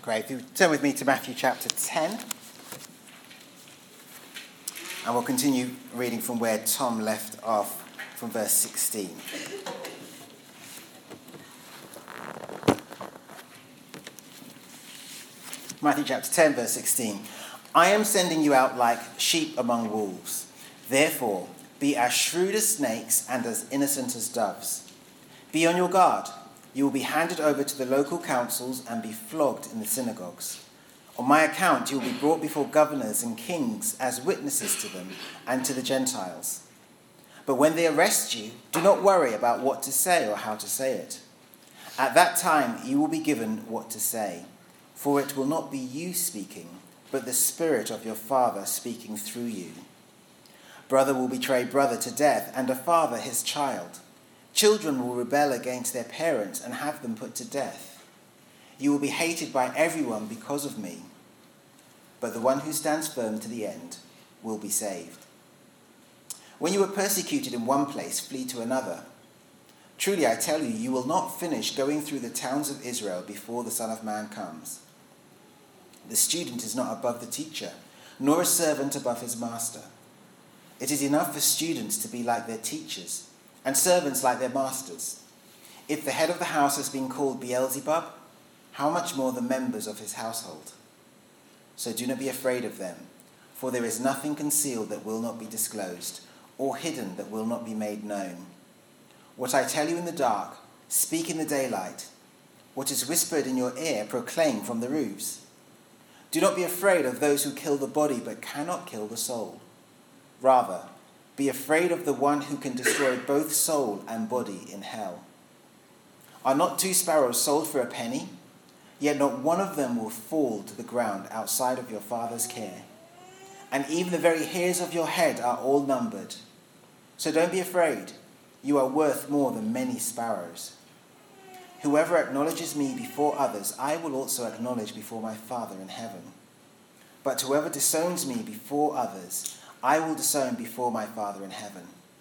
Great. If you turn with me to Matthew chapter 10, and we'll continue reading from where Tom left off, from verse 16. Matthew chapter 10, verse 16. I am sending you out like sheep among wolves. Therefore, be as shrewd as snakes and as innocent as doves. Be on your guard. You will be handed over to the local councils and be flogged in the synagogues. On my account, you will be brought before governors and kings as witnesses to them and to the Gentiles. But when they arrest you, do not worry about what to say or how to say it. At that time, you will be given what to say, for it will not be you speaking, but the Spirit of your Father speaking through you. Brother will betray brother to death, and a father his child. Children will rebel against their parents and have them put to death. You will be hated by everyone because of me, but the one who stands firm to the end will be saved. When you are persecuted in one place, flee to another. Truly, I tell you, you will not finish going through the towns of Israel before the Son of Man comes. The student is not above the teacher, nor a servant above his master. It is enough for students to be like their teachers, and servants like their masters. If the head of the house has been called Beelzebub, how much more the members of his household? So do not be afraid of them, for there is nothing concealed that will not be disclosed, or hidden that will not be made known. What I tell you in the dark, speak in the daylight. What is whispered in your ear, proclaim from the roofs. Do not be afraid of those who kill the body but cannot kill the soul. Rather, be afraid of the one who can destroy both soul and body in hell. Are not 2 sparrows sold for a penny? Yet not one of them will fall to the ground outside of your Father's care. And even the very hairs of your head are all numbered. So don't be afraid. You are worth more than many sparrows. Whoever acknowledges me before others, I will also acknowledge before my Father in heaven. But whoever disowns me before others, I will disown before my Father in heaven.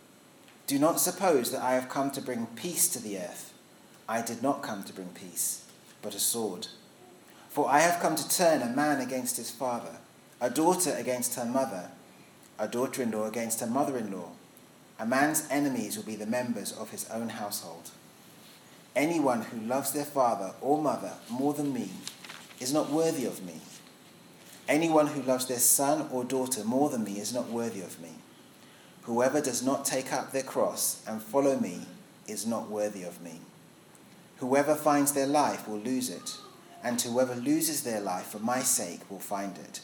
Do not suppose that I have come to bring peace to the earth. I did not come to bring peace, but a sword. For I have come to turn a man against his father, a daughter against her mother, a daughter-in-law against her mother-in-law. A man's enemies will be the members of his own household. Anyone who loves their father or mother more than me is not worthy of me. Anyone who loves their son or daughter more than me is not worthy of me. Whoever does not take up their cross and follow me is not worthy of me. Whoever finds their life will lose it, and whoever loses their life for my sake will find it.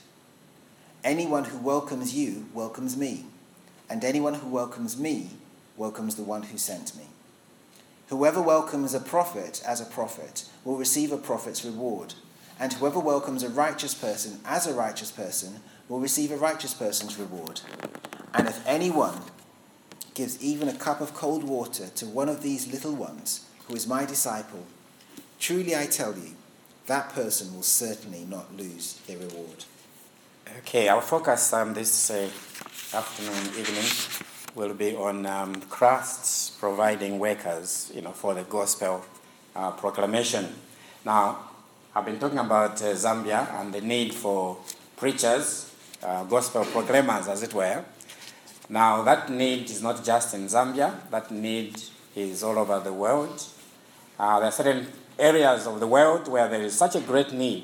Anyone who welcomes you welcomes me, and anyone who welcomes me welcomes the one who sent me. Whoever welcomes a prophet as a prophet will receive a prophet's reward. And whoever welcomes a righteous person as a righteous person will receive a righteous person's reward. And if anyone gives even a cup of cold water to one of these little ones, who is my disciple, truly I tell you, that person will certainly not lose their reward. Okay, our focus this afternoon, evening, will be on Christ providing workers, for the gospel proclamation. Now, I've been talking about Zambia and the need for preachers, gospel proclaimers, as it were. Now, that need is not just in Zambia. That need is all over the world. There are certain areas of the world where there is such a great need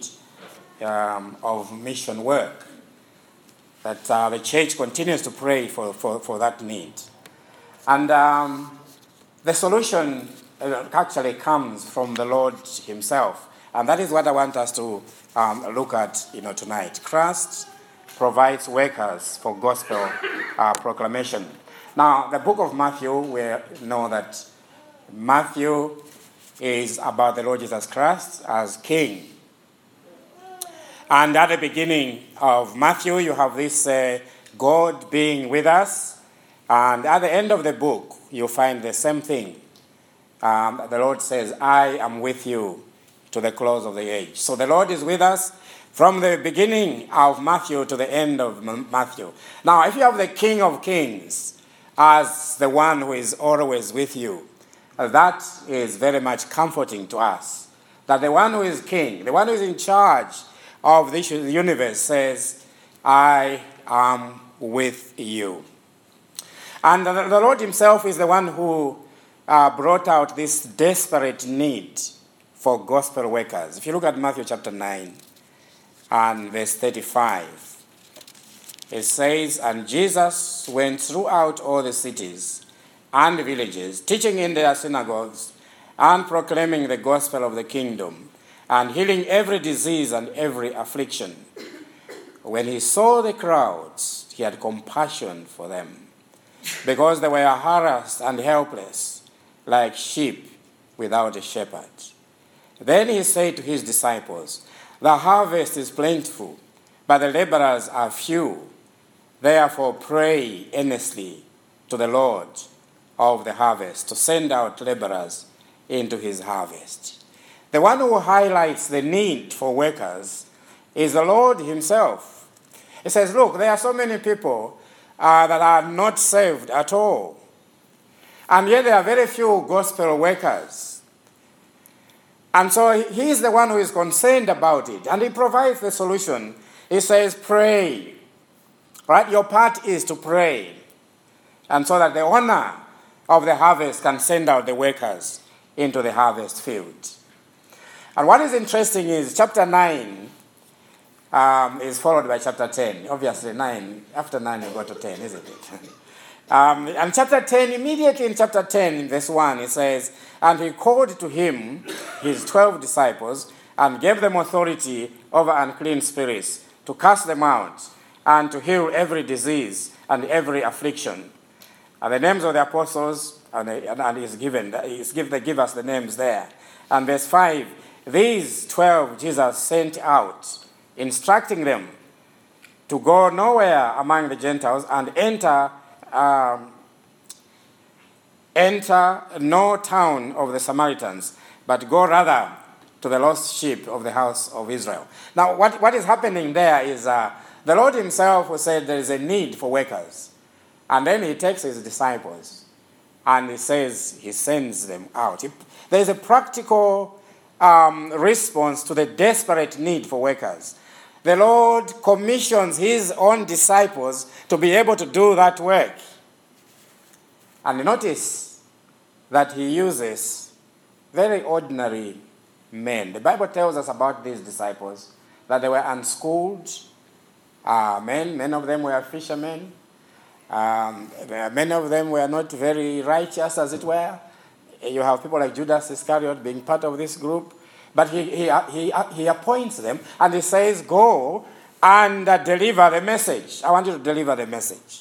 of mission work that the church continues to pray for that need. And the solution actually comes from the Lord himself. And that is what I want us to look at, tonight. Christ provides workers for gospel proclamation. Now, the book of Matthew, we know that Matthew is about the Lord Jesus Christ as King. And at the beginning of Matthew, you have this God being with us. And at the end of the book, you find the same thing. The Lord says, I am with you to the close of the age. So the Lord is with us from the beginning of Matthew to the end of Matthew. Now, if you have the King of Kings as the one who is always with you, that is very much comforting to us. that the one who is king, the one who is in charge of the universe says, I am with you. And the Lord himself is the one who brought out this desperate need for gospel workers. If you look at Matthew chapter 9 and verse 35, it says, and Jesus went throughout all the cities and villages, teaching in their synagogues and proclaiming the gospel of the kingdom and healing every disease and every affliction. When he saw the crowds, he had compassion for them, because they were harassed and helpless, like sheep without a shepherd. Then he said to his disciples, the harvest is plentiful, but the laborers are few. Therefore pray earnestly to the Lord of the harvest to send out laborers into his harvest. The one who highlights the need for workers is the Lord himself. He says, look, there are so many people that are not saved at all. And yet there are very few gospel workers. And so he is the one who is concerned about it. And he provides the solution. He says, pray. Right? Your part is to pray. And so that the owner of the harvest can send out the workers into the harvest field. And what is interesting is chapter 9 is followed by chapter 10. Obviously, 9, after 9 you go to 10, isn't it? And chapter 10, immediately in chapter 10, in verse 1, it says, and he called to him his 12 disciples and gave them authority over unclean spirits to cast them out and to heal every disease and every affliction. And the names of the apostles, and they give us the names there. And verse 5, these 12 Jesus sent out, instructing them to go nowhere among the Gentiles and enter no town of the Samaritans, but go rather to the lost sheep of the house of Israel. Now, what is happening there is the Lord himself who said there is a need for workers. And then he takes his disciples and he says he sends them out. There is a practical response to the desperate need for workers. The Lord commissions his own disciples to be able to do that work. And notice that he uses very ordinary men. The Bible tells us about these disciples that they were unschooled men. Many of them were fishermen. Many of them were not very righteous, as it were. You have people like Judas Iscariot being part of this group. But he appoints them, and he says, go and deliver the message. I want you to deliver the message.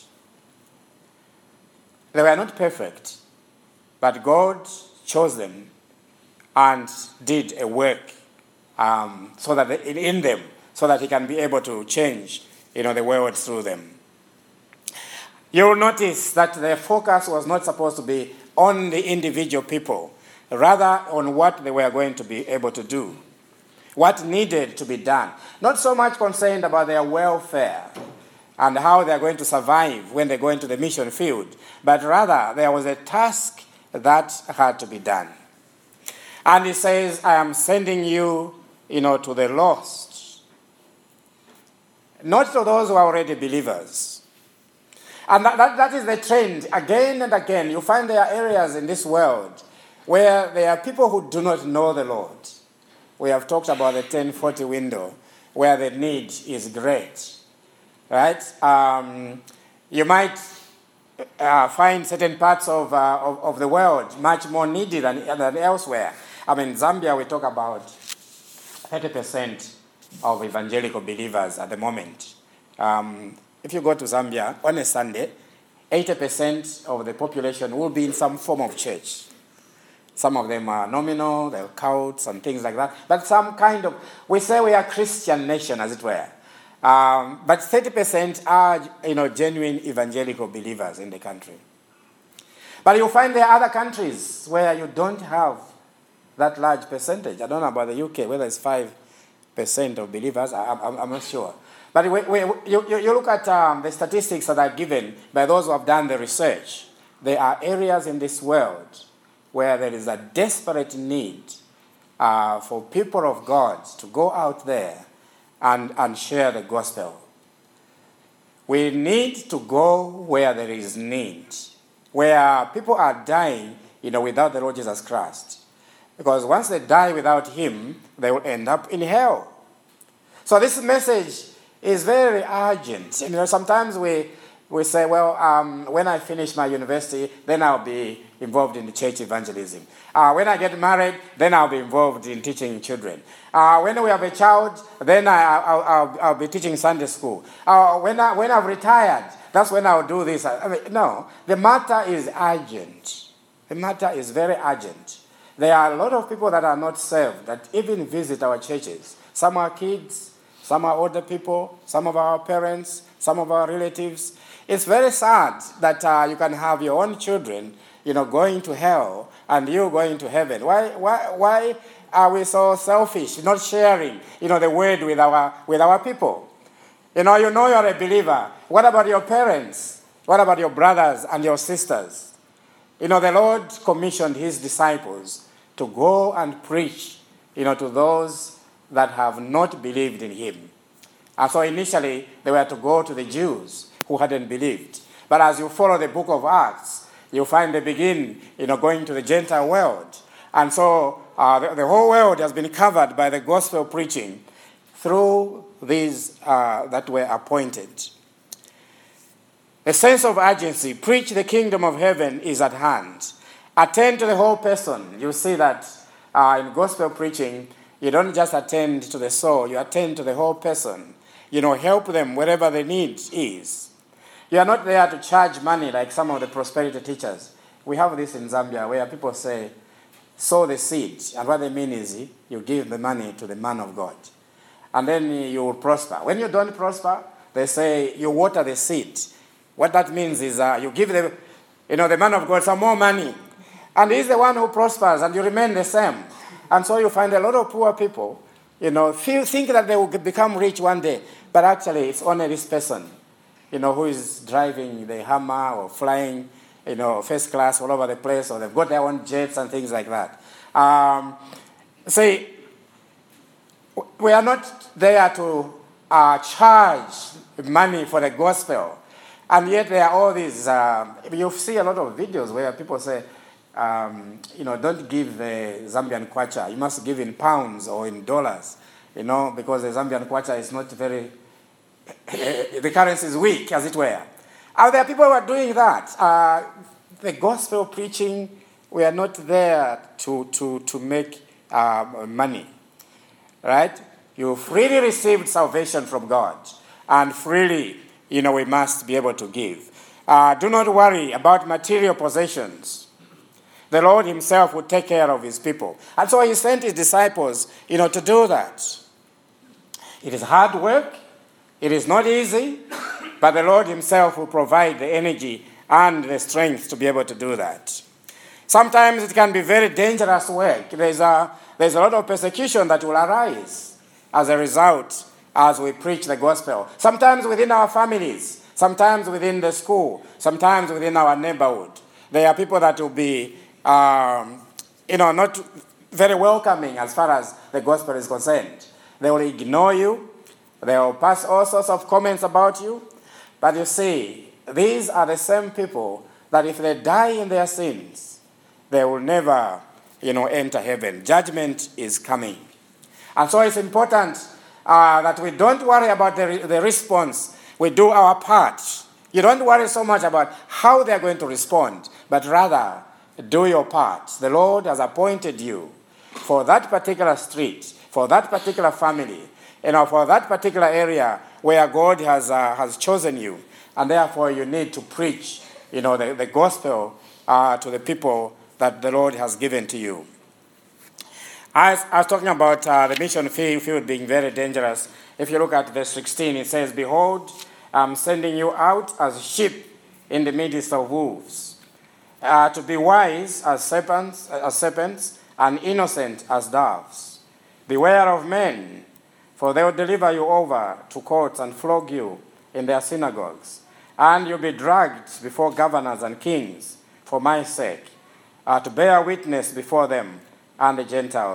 They were not perfect, but God chose them and did a work so that in them, so that he can be able to change, the world through them. You'll notice that their focus was not supposed to be on the individual people, rather on what they were going to be able to do, what needed to be done. Not so much concerned about their welfare and how they are going to survive when they go into the mission field, but rather there was a task that had to be done. And he says, I am sending you, to the lost, not to those who are already believers. And that is the trend. Again and again, you find there are areas in this world where there are people who do not know the Lord. We have talked about the 1040 window, where the need is great. Right? You might find certain parts of the world much more needy than elsewhere. In Zambia, we talk about 30% of evangelical believers at the moment. If you go to Zambia on a Sunday, 80% of the population will be in some form of church. Some of them are nominal, they're cults and things like that. But some kind of, we say we are a Christian nation, as it were. But 30% are, genuine evangelical believers in the country. But you'll find there are other countries where you don't have that large percentage. I don't know about the UK, whether it's 5% of believers, I'm not sure. But you look at the statistics that are given by those who have done the research. There are areas in this world where there is a desperate need for people of God to go out there and share the gospel. We need to go where there is need, where people are dying, without the Lord Jesus Christ. Because once they die without him, they will end up in hell. So this message is very urgent. Sometimes we say, well, when I finish my university, then I'll be involved in the church evangelism. When I get married, then I'll be involved in teaching children. When we have a child, then I'll be teaching Sunday school. When I've retired, that's when I'll do this. No, the matter is urgent. The matter is very urgent. There are a lot of people that are not saved that even visit our churches. Some are kids, some are older people, some of our parents, some of our relatives. It's very sad that you can have your own children, going to hell and you going to heaven. Why are we so selfish, not sharing, the word with our people? You're a believer. What about your parents? What about your brothers and your sisters? The Lord commissioned his disciples to go and preach, to those that have not believed in him. And so initially, they were to go to the Jews who hadn't believed. But as you follow the book of Acts, you find they begin, going to the Gentile world. And so the whole world has been covered by the gospel preaching through these that were appointed. A sense of urgency. Preach the kingdom of heaven is at hand. Attend to the whole person. You see that in gospel preaching, you don't just attend to the soul, you attend to the whole person. Help them wherever the need is. You are not there to charge money like some of the prosperity teachers. We have this in Zambia where people say, sow the seed. And what they mean is you give the money to the man of God. And then you will prosper. When you don't prosper, they say you water the seed. What that means is you give the man of God some more money. And he's the one who prospers and you remain the same. And so you find a lot of poor people, think that they will become rich one day. But actually, it's only this person, who is driving the Hummer or flying, first class all over the place, or they've got their own jets and things like that. We are not there to charge money for the gospel. And yet there are all these, you see a lot of videos where people say, don't give the Zambian kwacha. You must give in pounds or in dollars, because the Zambian kwacha is not very, the currency is weak, as it were. And there are people who are doing that. The gospel preaching, we are not there to make money, right? You freely received salvation from God, and freely, we must be able to give. Do not worry about material possessions. The Lord himself will take care of his people. And so he sent his disciples, to do that. It is hard work. It is not easy. But the Lord himself will provide the energy and the strength to be able to do that. Sometimes it can be very dangerous work. There's a lot of persecution that will arise as a result as we preach the gospel. Sometimes within our families. Sometimes within the school. Sometimes within our neighborhood. There are people that will be not very welcoming as far as the gospel is concerned. They will ignore you. They will pass all sorts of comments about you. But you see, these are the same people that if they die in their sins, they will never, enter heaven. Judgment is coming. And so it's important that we don't worry about the response. We do our part. You don't worry so much about how they're going to respond, but rather do your part. The Lord has appointed you for that particular street, for that particular family, for that particular area where God has chosen you. And therefore you need to preach, the gospel to the people that the Lord has given to you. I was talking about the mission field being very dangerous. If you look at verse 16, it says, "Behold, I'm sending you out as sheep in the midst of wolves. To be wise as serpents, and innocent as doves. Beware of men, for they will deliver you over to courts and flog you in their synagogues. And you'll be dragged before governors and kings for my sake, to bear witness before them and the Gentiles.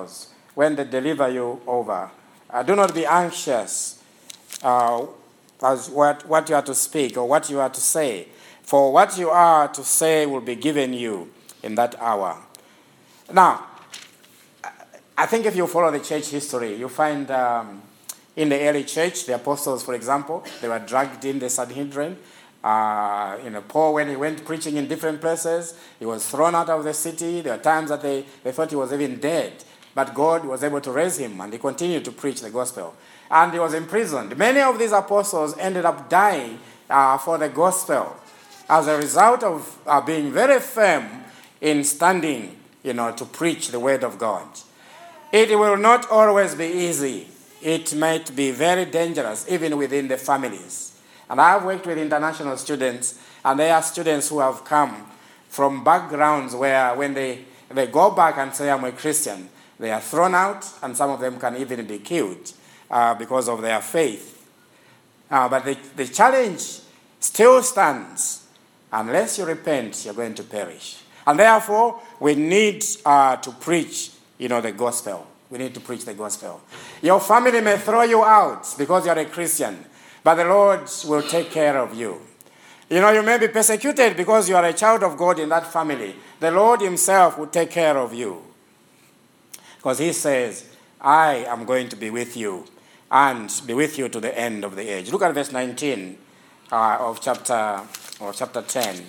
when they deliver you over. Do not be anxious as what you are to speak or what you are to say, for what you are to say will be given you in that hour. Now, I think if you follow the church history, you find in the early church, the apostles, for example, they were dragged in the Sanhedrin. Paul, when he went preaching in different places, he was thrown out of the city. There were times that they thought he was even dead. But God was able to raise him, and he continued to preach the gospel. And he was imprisoned. Many of these apostles ended up dying for the gospel as a result of being very firm in standing, to preach the word of God. It will not always be easy. It might be very dangerous, even within the families. And I've worked with international students, and they are students who have come from backgrounds where when they go back and say, I'm a Christian, they are thrown out, and some of them can even be killed because of their faith. But the challenge still stands. Unless you repent, you're going to perish. And therefore, we need to preach, the gospel. We need to preach the gospel. Your family may throw you out because you're a Christian, but the Lord will take care of you. You may be persecuted because you are a child of God in that family. The Lord himself will take care of you. Because he says, I am going to be with you and be with you to the end of the age. Look at verse 19 of chapter 10.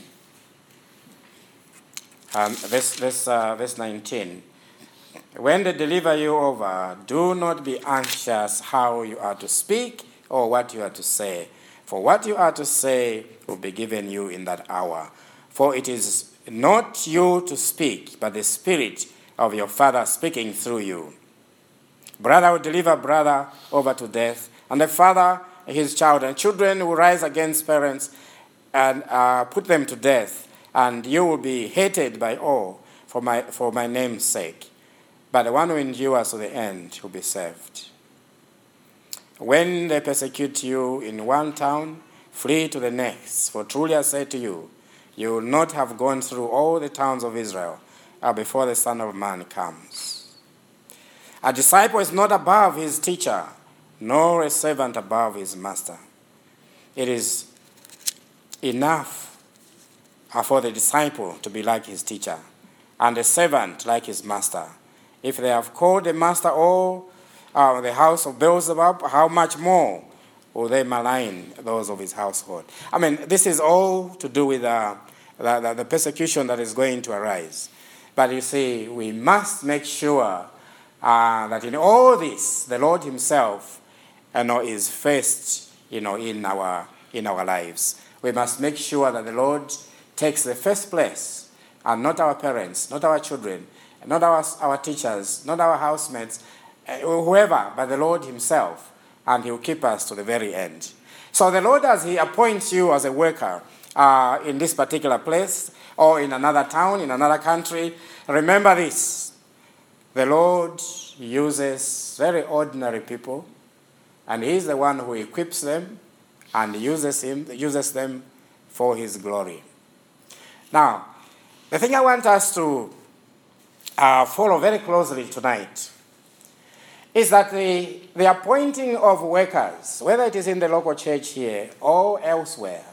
Verse 19. When they deliver you over, do not be anxious how you are to speak or what you are to say. For what you are to say will be given you in that hour. For it is not you to speak, but the Spirit of your Father speaking through you. Brother will deliver brother over to death, and the father his child, and children will rise against parents and put them to death, and you will be hated by all for my name's sake. But the one who endures to the end will be saved. When they persecute you in one town, flee to the next. For truly I say to you, you will not have gone through all the towns of Israel before the Son of Man comes. A disciple is not above his teacher, nor a servant above his master. It is enough for the disciple to be like his teacher, and the servant like his master. If they have called the master all the house of Beelzebub, how much more will they malign those of his household? This is all to do with the persecution that is going to arise. But you see, we must make sure that in all this, the Lord himself is first in our lives. We must make sure that the Lord takes the first place, and not our parents, not our children, not our teachers, not our housemates, whoever, but the Lord himself, and he will keep us to the very end. So the Lord, as he appoints you as a worker in this particular place, or in another town, in another country, remember this. The Lord uses very ordinary people, and he is the one who equips them and uses them for his glory. Now, the thing I want us to follow very closely tonight is that the appointing of workers, whether it is in the local church here or elsewhere,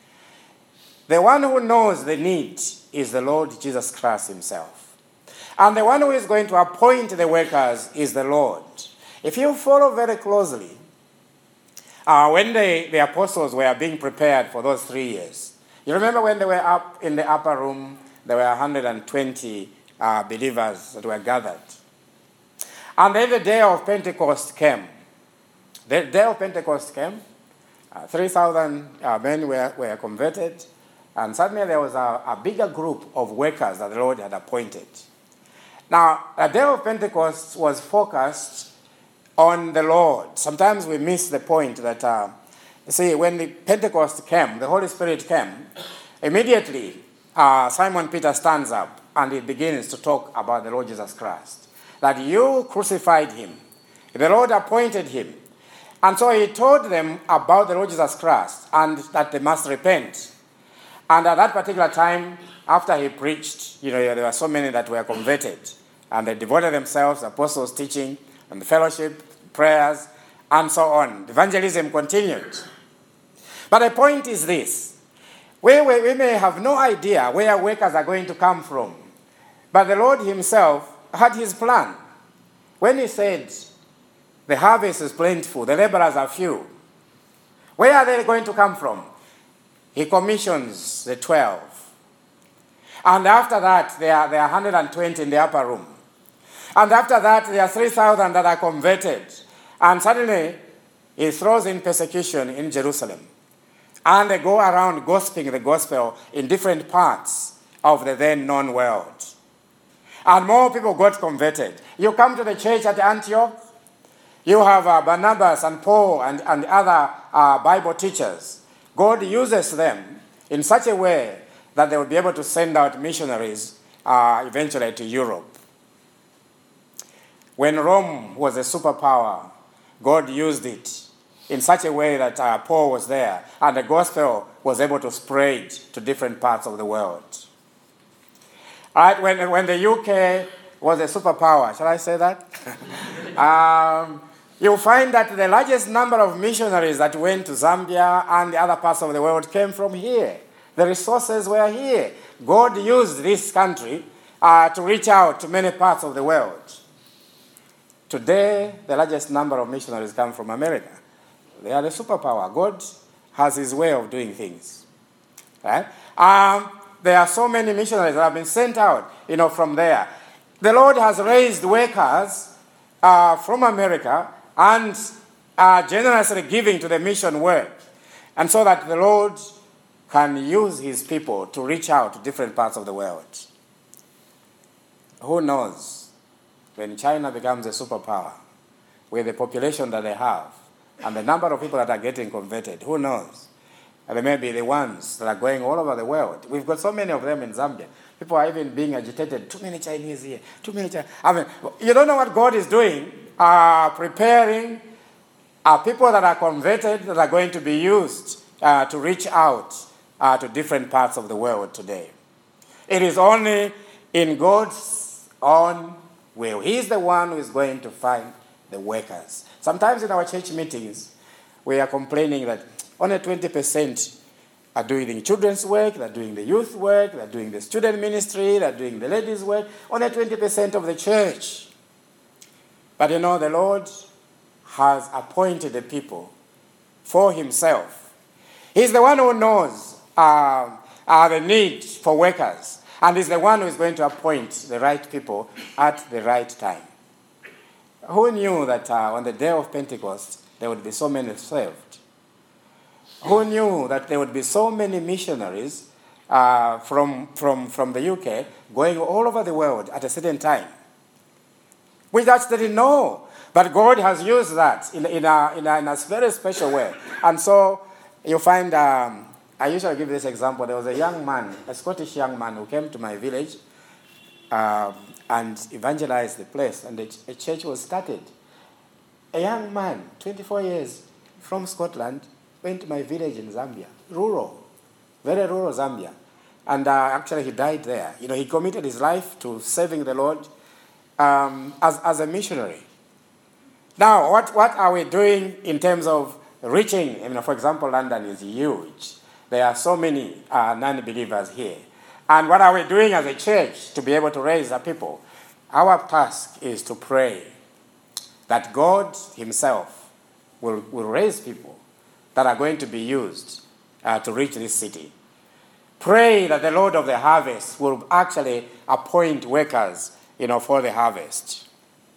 the one who knows the need is the Lord Jesus Christ himself. And the one who is going to appoint the workers is the Lord. If you follow very closely, when the apostles were being prepared for those 3 years, you remember when they were up in the upper room, there were 120 believers that were gathered. And then the day of Pentecost came. The day of Pentecost came. 3,000 men were converted. And suddenly there was a bigger group of workers that the Lord had appointed. Now, the day of Pentecost was focused on the Lord. Sometimes we miss the point that, when the Pentecost came, the Holy Spirit came, immediately Simon Peter stands up and he begins to talk about the Lord Jesus Christ. That you crucified him. The Lord appointed him. And so he told them about the Lord Jesus Christ and that they must repent. And at that particular time, after he preached, there were so many that were converted And they devoted themselves, apostles' teaching, and the fellowship, prayers, and so on. Evangelism continued. But the point is this. We may have no idea where workers are going to come from. But the Lord himself had his plan. When he said, the harvest is plentiful, the laborers are few. Where are they going to come from? He commissions the 12. And after that, there are 120 in the upper room. And after that, there are 3,000 that are converted. And suddenly, he throws in persecution in Jerusalem. And they go around gossiping the gospel in different parts of the then known world. And more people got converted. You come to the church at Antioch, you have Barnabas and Paul and other Bible teachers. God uses them in such a way that they will be able to send out missionaries eventually to Europe. When Rome was a superpower, God used it in such a way that Paul was there and the gospel was able to spread to different parts of the world. All right, when the UK was a superpower, shall I say that? You'll find that the largest number of missionaries that went to Zambia and the other parts of the world came from here. The resources were here. God used this country to reach out to many parts of the world. Today, the largest number of missionaries come from America. They are the superpower. God has his way of doing things. Right? There are so many missionaries that have been sent out, from there. The Lord has raised workers from America and generously giving to the mission work. And so that the Lord can use his people to reach out to different parts of the world. Who knows? When China becomes a superpower, with the population that they have, and the number of people that are getting converted, who knows? And they may be the ones that are going all over the world. We've got so many of them in Zambia. People are even being agitated. Too many Chinese here. Too many Chinese. You don't know what God is doing. Preparing people that are converted that are going to be used to reach out to different parts of the world today. It is only in God's own will. He is the one who is going to find the workers. Sometimes in our church meetings, we are complaining that only 20% are doing the children's work, they're doing the youth work, they're doing the student ministry, they're doing the ladies' work. Only 20% of the church. But the Lord has appointed the people for himself. He's the one who knows the need for workers. And he's the one who is going to appoint the right people at the right time. Who knew that on the day of Pentecost, there would be so many saved? Who knew that there would be so many missionaries from the UK going all over the world at a certain time? We just didn't know. But God has used that in a very special way. And so you find, I usually give this example. There was a young man, a Scottish young man who came to my village and evangelized the place. And a church was started. A young man, 24 years, from Scotland, went to my village in Zambia. Rural, very rural Zambia. And actually he died there. He committed his life to serving the Lord as a missionary. Now, what are we doing in terms of reaching? For example, London is huge. There are so many non-believers here. And what are we doing as a church to be able to raise the people? Our task is to pray that God himself will raise people that are going to be used to reach this city. Pray that the Lord of the harvest will actually appoint workers, for the harvest.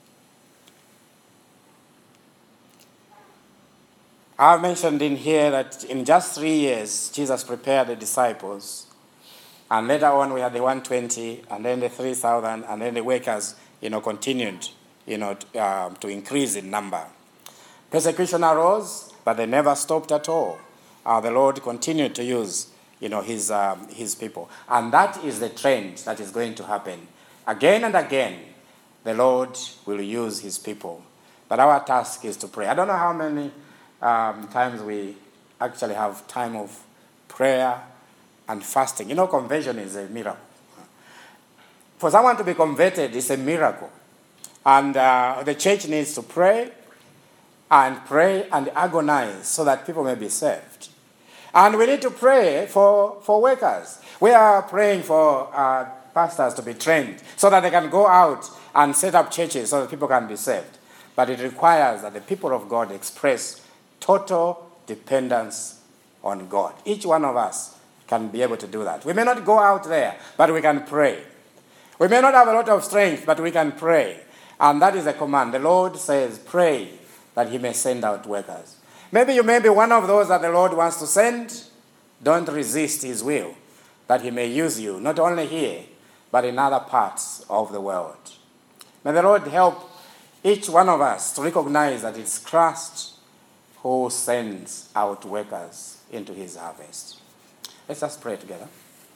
I've mentioned in here that in just 3 years, Jesus prepared the disciples. And later on, we had the 120, and then the 3,000, and then the workers, continued, to increase in number. Persecution arose, but they never stopped at all. The Lord continued to use, his people. And that is the trend that is going to happen. Again and again, the Lord will use his people. But our task is to pray. I don't know how many times we actually have time of prayer and fasting. Conversion is a miracle. For someone to be converted is a miracle. And the church needs to pray and agonize so that people may be saved. And we need to pray for workers. We are praying for pastors to be trained so that they can go out and set up churches so that people can be saved. But it requires that the people of God express total dependence on God. Each one of us can be able to do that. We may not go out there, but we can pray. We may not have a lot of strength, but we can pray. And that is a command. The Lord says, pray that he may send out workers. Maybe you may be one of those that the Lord wants to send. Don't resist his will, that he may use you, not only here, but in other parts of the world. May the Lord help each one of us to recognize that it's Christ who sends out workers into his harvest. Let's just pray together.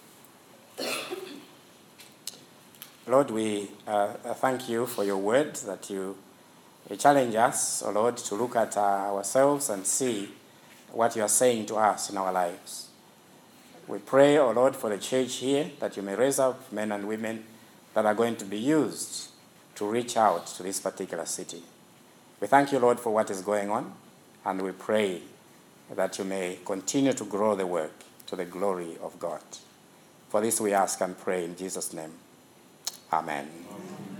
Lord, we thank you for your word, that you challenge us, oh Lord, to look at ourselves and see what you are saying to us in our lives. We pray, oh Lord, for the church here, that you may raise up men and women that are going to be used to reach out to this particular city. We thank you, Lord, for what is going on, and we pray that you may continue to grow the work to the glory of God. For this we ask and pray in Jesus' name. Amen.